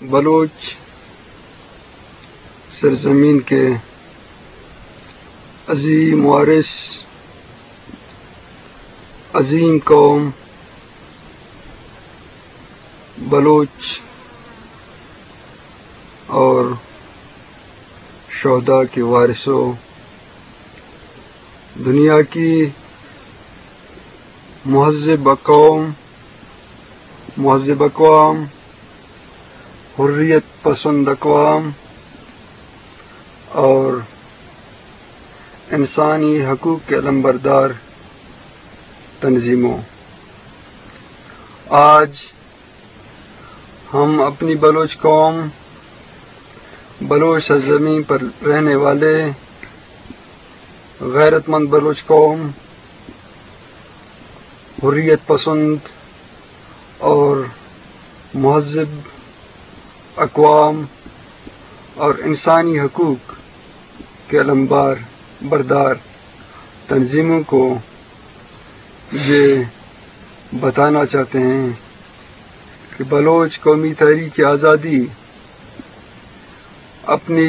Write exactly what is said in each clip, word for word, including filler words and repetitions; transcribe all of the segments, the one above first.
بلوچ سرزمین کے عظیم وارث، عظیم قوم بلوچ اور شہداء کے وارثوں، دنیا کی مہذب اقوام مہذب اقوام حریت پسند اقوام اور انسانی حقوق کے علمبردار تنظیموں، آج ہم اپنی بلوچ قوم، بلوچ سرزمین پر رہنے والے غیرت مند بلوچ قوم، حریت پسند اور مہذب اقوام اور انسانی حقوق کے علمبار بردار تنظیموں کو یہ بتانا چاہتے ہیں کہ بلوچ قومی تحریک آزادی اپنی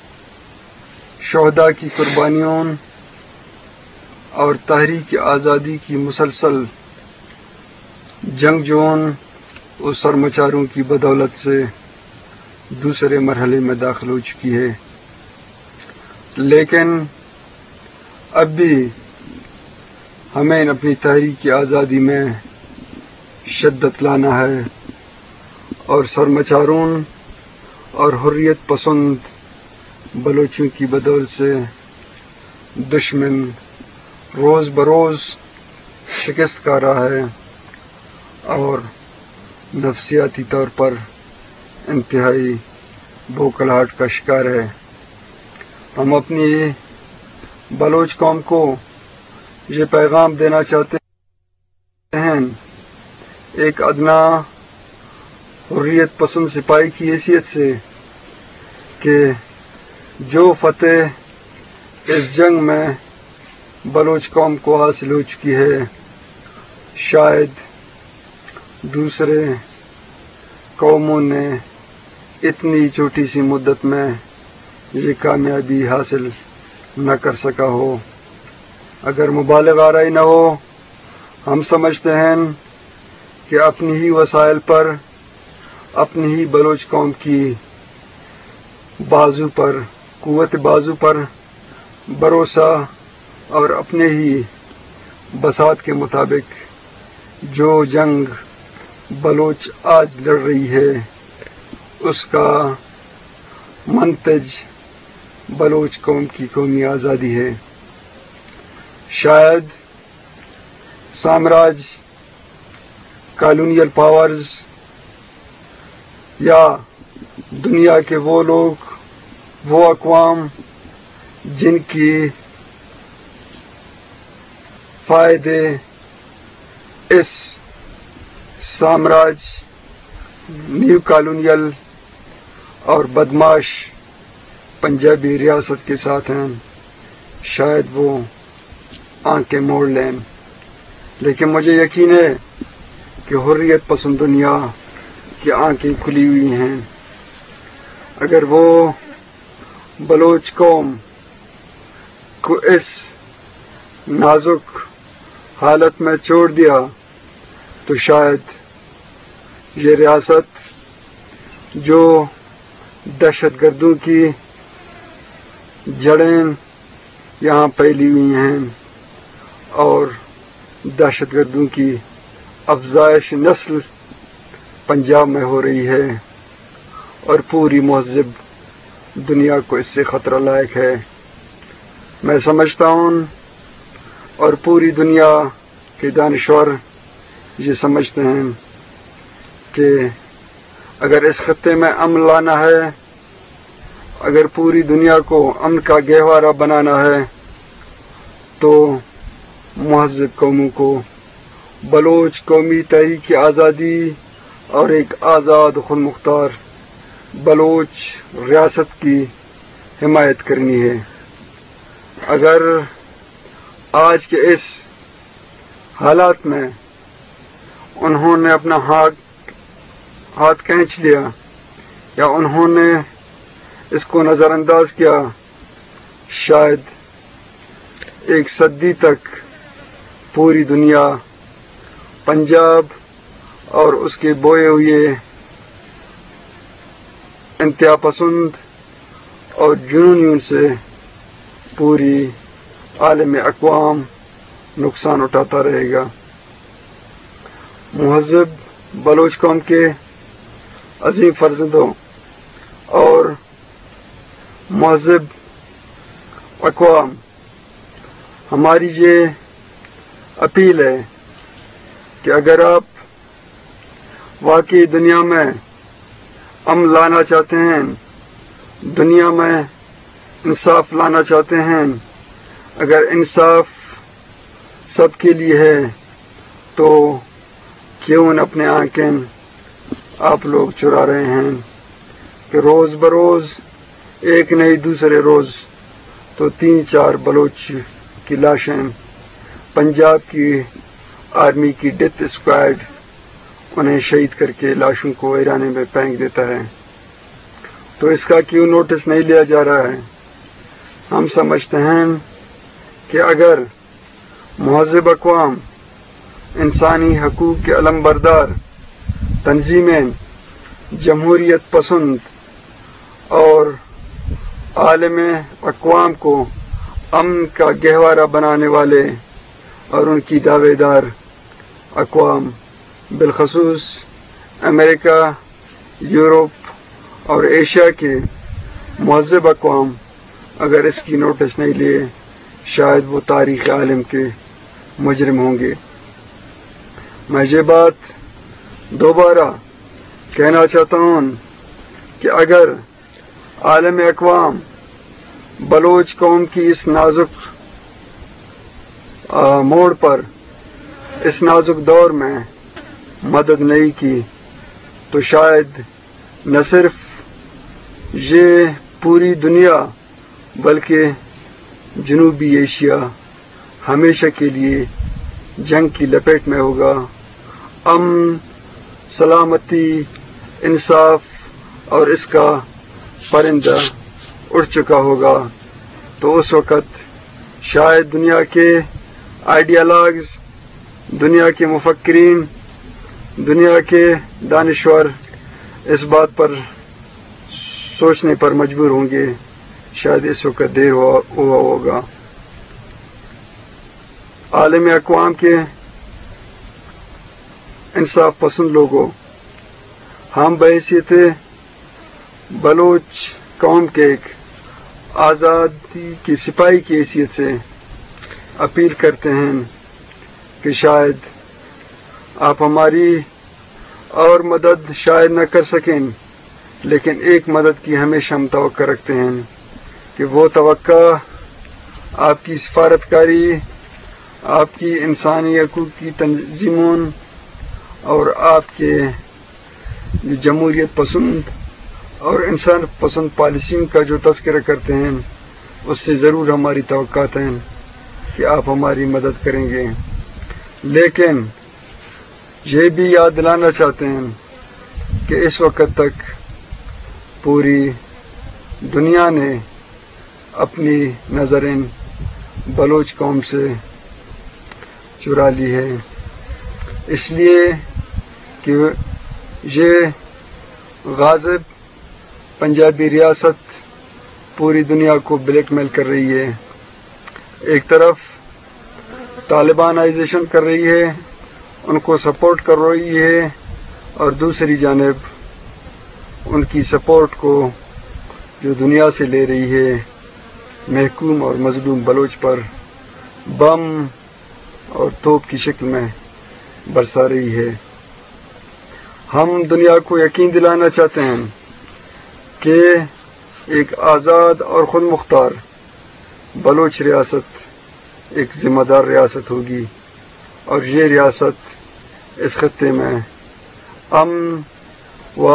شہداء کی قربانیوں اور تحریک آزادی کی مسلسل جنگجوؤں اور سرمچاروں کی بدولت سے دوسرے مرحلے میں داخل ہو چکی ہے، لیکن اب بھی ہمیں اپنی تحریک آزادی میں شدت لانا ہے اور سرمچاروں اور حریت پسند بلوچوں کی بدولت سے دشمن روز بروز شکست کھا رہا ہے اور نفسیاتی طور پر انتہائی بوکھلاہٹ کا شکار ہے۔ ہم اپنی بلوچ قوم کو یہ پیغام دینا چاہتے ہیں، ایک ادنا حریت پسند سپاہی کی حیثیت سے، کہ جو فتح اس جنگ میں بلوچ قوم کو حاصل ہو چکی ہے، شاید دوسرے قوموں نے اتنی چھوٹی سی مدت میں یہ کامیابی حاصل نہ کر سکا ہو۔ اگر مبالغہ آرائی نہ ہو، ہم سمجھتے ہیں کہ اپنی ہی وسائل پر، اپنی ہی بلوچ قوم کی بازو پر، قوت بازو پر بھروسہ اور اپنے ہی بساط کے مطابق جو جنگ بلوچ آج لڑ رہی ہے، اس کا منتج بلوچ قوم کی قومی آزادی ہے۔ شاید سامراج، کالونیل پاورز یا دنیا کے وہ لوگ، وہ اقوام جن کی فائدے اس سامراج، نیو کالونیل اور بدماش پنجابی ریاست کے ساتھ ہیں، شاید وہ آنکھیں موڑ لیں، لیکن مجھے یقین ہے کہ حریت پسند دنیا کی آنکھیں کھلی ہوئی ہیں۔ اگر وہ بلوچ قوم کو اس نازک حالت میں چھوڑ دیا تو شاید یہ ریاست، جو دہشت گردوں کی جڑیں یہاں پھیلی ہوئی ہیں اور دہشت گردوں کی افزائش نسل پنجاب میں ہو رہی ہے اور پوری مہذب دنیا کو اس سے خطرہ لاحق ہے، میں سمجھتا ہوں اور پوری دنیا کے دانشور یہ سمجھتے ہیں کہ اگر اس خطے میں امن لانا ہے، اگر پوری دنیا کو امن کا گہوارہ بنانا ہے، تو مہذب قوموں کو بلوچ قومی تحریک آزادی اور ایک آزاد خود مختار بلوچ ریاست کی حمایت کرنی ہے۔ اگر آج کے اس حالات میں انہوں نے اپنا ہاتھ ہاتھ کھینچ لیا یا انہوں نے اس کو نظر انداز کیا، شاید ایک صدی تک پوری دنیا پنجاب اور اس کے بوئے ہوئے انتہا پسند اور جنونیوں سے پوری عالم اقوام نقصان اٹھاتا رہے گا۔ مہذب بلوچ قوم کے عظیم فرزندوں اور مہذب اقوام، ہماری یہ اپیل ہے کہ اگر آپ واقعی دنیا میں امن لانا چاہتے ہیں، دنیا میں انصاف لانا چاہتے ہیں، اگر انصاف سب کے لیے ہے تو کیوں نہ اپنے آنکھیں آپ لوگ چرا رہے ہیں کہ روز بروز ایک نہیں دوسرے روز تو تین چار بلوچ کی لاشیں پنجاب کی آرمی کی ڈیتھ اسکواڈ انہیں شہید کر کے لاشوں کو ویرانے میں پھینک دیتا ہے، تو اس کا کیوں نوٹس نہیں لیا جا رہا ہے؟ ہم سمجھتے ہیں کہ اگر مہذب اقوام، انسانی حقوق کے علم بردار تنظیمیں، جمہوریت پسند اور عالم اقوام کو امن کا گہوارہ بنانے والے اور ان کی دعوے دار اقوام، بالخصوص امریکہ، یورپ اور ایشیا کے مہذب اقوام اگر اس کی نوٹس نہیں لیے، شاید وہ تاریخ عالم کے مجرم ہوں گے۔ میں یہ بات دوبارہ کہنا چاہتا ہوں کہ اگر عالم اقوام بلوچ قوم کی اس نازک موڑ پر، اس نازک دور میں مدد نہیں کی تو شاید نہ صرف یہ پوری دنیا بلکہ جنوبی ایشیا ہمیشہ کے لیے جنگ کی لپیٹ میں ہوگا، امن، سلامتی، انصاف اور اس کا پرندہ اڑ چکا ہوگا۔ تو اس وقت شاید دنیا کے آئیڈیالوگز، دنیا کے مفکرین، دنیا کے دانشور اس بات پر سوچنے پر مجبور ہوں گے، شاید اس وقت دیر ہوا ہوگا۔ عالم اقوام کے انصاف پسند لوگوں، ہم بحیثیت بلوچ قوم کے ایک آزادی کے سپاہی کی حیثیت سے اپیل کرتے ہیں کہ شاید آپ ہماری اور مدد شاید نہ کر سکیں، لیکن ایک مدد کی ہمیشہ ہم توقع رکھتے ہیں کہ وہ توقع آپ کی سفارتکاری، آپ کی انسانی حقوق کی تنظیموں اور آپ کے جمہوریت پسند اور انسان پسند پالیسیوں کا جو تذکرہ کرتے ہیں، اس سے ضرور ہماری توقعات ہیں کہ آپ ہماری مدد کریں گے۔ لیکن یہ بھی یاد دلانا چاہتے ہیں کہ اس وقت تک پوری دنیا نے اپنی نظریں بلوچ قوم سے چرا لی ہے، اس لیے کہ یہ غاصب پنجابی ریاست پوری دنیا کو بلیک میل کر رہی ہے، ایک طرف طالبانائزیشن کر رہی ہے، ان کو سپورٹ کر رہی ہے، اور دوسری جانب ان کی سپورٹ کو جو دنیا سے لے رہی ہے، محکوم اور مظلوم بلوچ پر بم اور توپ کی شکل میں برسا رہی ہے۔ ہم دنیا کو یقین دلانا چاہتے ہیں کہ ایک آزاد اور خود مختار بلوچ ریاست ایک ذمہ دار ریاست ہوگی، اور یہ ریاست اس خطے میں امن و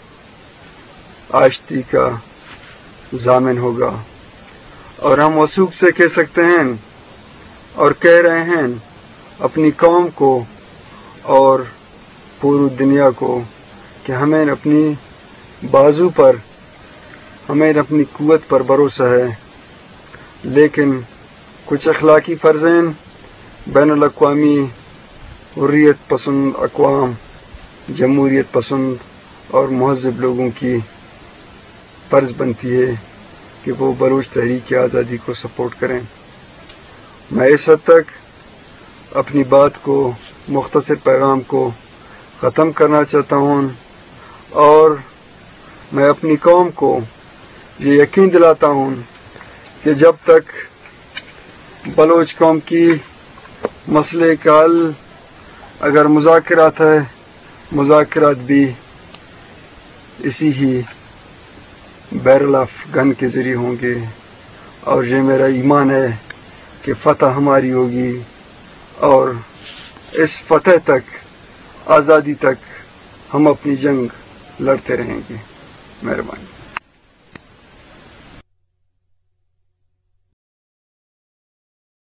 آشتی کا ضامن ہوگا، اور ہم وثوق سے کہہ سکتے ہیں اور کہہ رہے ہیں اپنی قوم کو اور پوری دنیا کو کہ ہمیں اپنی بازو پر ہمیں اپنی قوت پر بھروسہ ہے، لیکن کچھ اخلاقی فرضین بین الاقوامی حریت پسند اقوام، جمہوریت پسند اور مہذب لوگوں کی فرض بنتی ہے کہ وہ بلوچ تحریک آزادی کو سپورٹ کریں۔ میں اس حد تک اپنی بات کو، مختصر پیغام کو ختم کرنا چاہتا ہوں، اور میں اپنی قوم کو یہ یقین دلاتا ہوں کہ جب تک بلوچ قوم کی مسئلے کا حل اگر مذاکرات ہے، مذاکرات بھی اسی ہی بیرل آف گن کے ذریعے ہوں گے، اور یہ میرا ایمان ہے کہ فتح ہماری ہوگی، اور اس فتح تک، آزادی تک ہم اپنی جنگ لڑتے رہیں گے۔ مہربانی۔